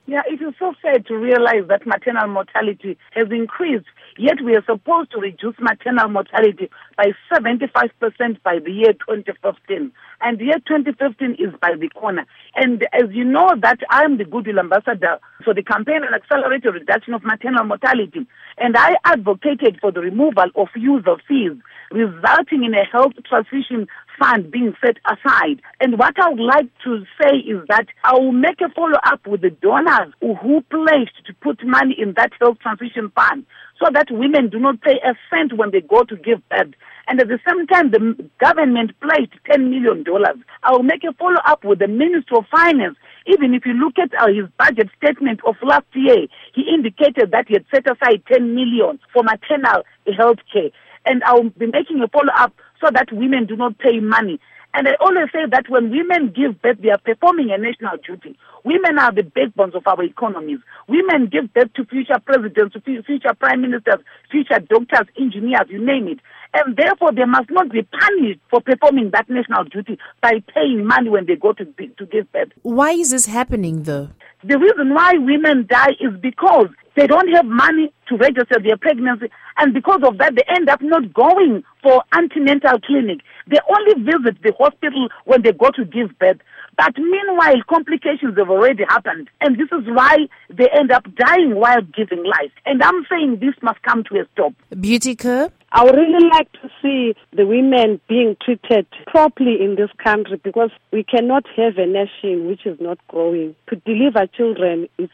Yeah, it is so sad to realize that maternal mortality has increased, yet we are supposed to reduce maternal mortality by 75% by the year 2015. And the year 2015 is by the corner. And as you know that I am the Goodwill Ambassador for the campaign on accelerated reduction of maternal mortality, and I advocated for the removal of user fees, resulting in a health transition fund being set aside. And what I would like to say is that I will make a follow-up with the donors who pledged to put money in that health transition fund so that women do not pay a cent when they go to give birth. And at the same time, the government pledged $10 million. I will make a follow-up with the Minister of Finance. Even if you look at his budget statement of last year, he indicated that he had set aside $10 million for maternal health care. And I will be making a follow-up so that women do not pay money. And I always say that when women give birth, they are performing a national duty. Women are the backbones of our economies. Women give birth to future presidents, to future prime ministers, future doctors, engineers, you name it. And therefore, they must not be punished for performing that national duty by paying money when they go to give birth. Why is this happening, though? The reason why women die is because they don't have money to register their pregnancy, and because of that, they end up not going for antenatal clinic. They only visit the hospital when they go to give birth. But meanwhile, complications have already happened, and this is why they end up dying while giving life. And I'm saying this must come to a stop. Beauty Kerr? I would really like to see the women being treated properly in this country, because we cannot have a nation which is not growing. To deliver children is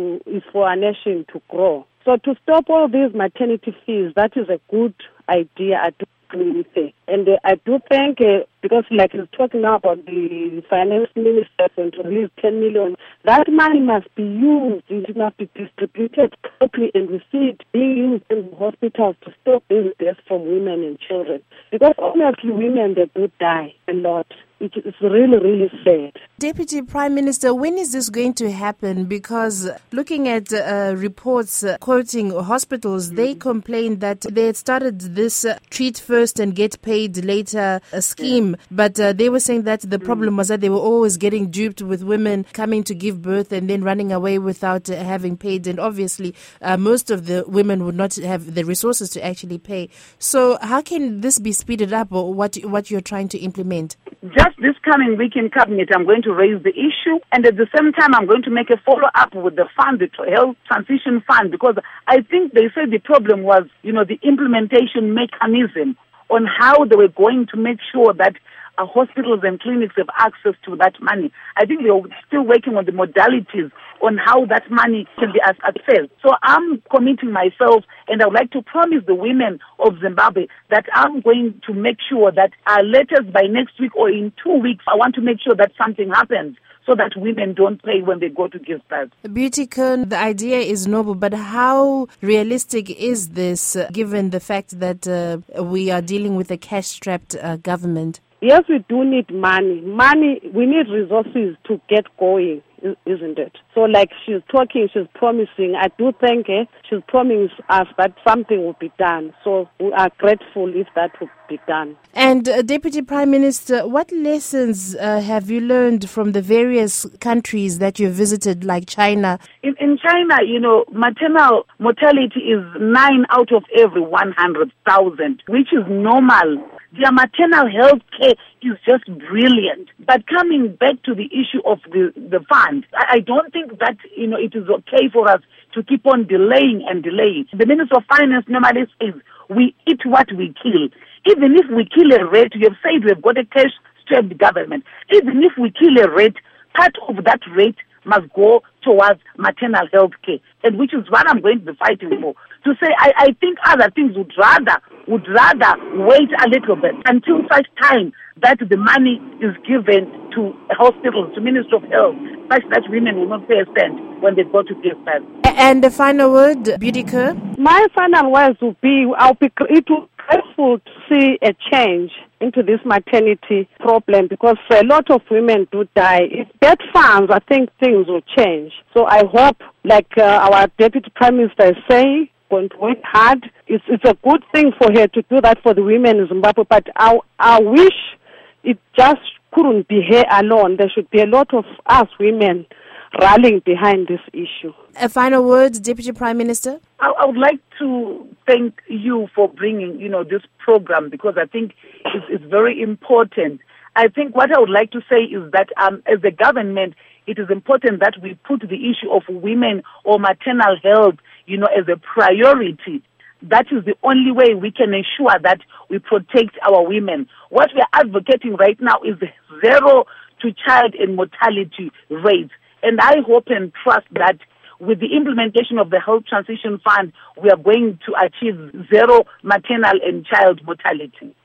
for a nation to grow. So to stop all these maternity fees, that is a good idea. I do agree with it. And I do think, because like he's talking now about the finance minister and to release 10 million, that money must be used, it must be distributed properly, and we see it being used in hospitals to stop these deaths from women and children. Because honestly, women, they do die a lot. It's really, really sad. Deputy Prime Minister, when is this going to happen? Because looking at reports quoting hospitals, they complained that they had started this treat first and get paid later scheme. But they were saying that the problem was that they were always getting duped with women coming to give birth and then running away without having paid. And obviously, most of the women would not have the resources to actually pay. So how can this be speeded up, or what you're trying to implement? Just this coming week in Cabinet, I'm going to raise the issue, and at the same time, I'm going to make a follow-up with the fund, the Health Transition Fund, because I think they said the problem was, the implementation mechanism on how they were going to make sure that hospitals and clinics have access to that money. I think they're still working on the modalities on how that money can be accessed. So I'm committing myself, and I would like to promise the women of Zimbabwe that I'm going to make sure that latest by next week or in 2 weeks, I want to make sure that something happens so that women don't pay when they go to give birth. Beauty Kerr, the idea is noble, but how realistic is this given the fact that we are dealing with a cash-strapped government? Yes, we do need money. We need resources to get going, isn't it? So like she's talking, she's promising. I do think she's promising us that something will be done. So we are grateful if that will be done. And Deputy Prime Minister, what lessons have you learned from the various countries that you visited, like China? In China, maternal mortality is 9 out of every 100,000, which is normal. Their maternal health care is just brilliant. But coming back to the issue of the fund, I don't think that, it is okay for us to keep on delaying and delaying. The Minister of Finance normally says, we eat what we kill. Even if we kill a rat, you have said we've got a cash-strapped government. Even if we kill a rat, part of that rate must go towards maternal health care, and which is what I'm going to be fighting for. To say, I think other things would rather wait a little bit until such time that the money is given to hospitals, to Ministry of Health, such that women will not pay a cent when they go to give birth. And the final word, Beauty Kerr? My final words would be, it will be grateful to see a change into this maternity problem, because a lot of women do die. If that funds, I think things will change. So I hope, like our Deputy Prime Minister is saying, going to work hard. It's a good thing for her to do that for the women in Zimbabwe, but I wish it just couldn't be her alone. There should be a lot of us women rallying behind this issue. A final word, Deputy Prime Minister? I would like to thank you for bringing, this program, because I think it's very important. I think what I would like to say is that as a government, it is important that we put the issue of women or maternal health, as a priority. That is the only way we can ensure that we protect our women. What we are advocating right now is zero to child and mortality rates. And I hope and trust that with the implementation of the Health Transition Fund, we are going to achieve zero maternal and child mortality.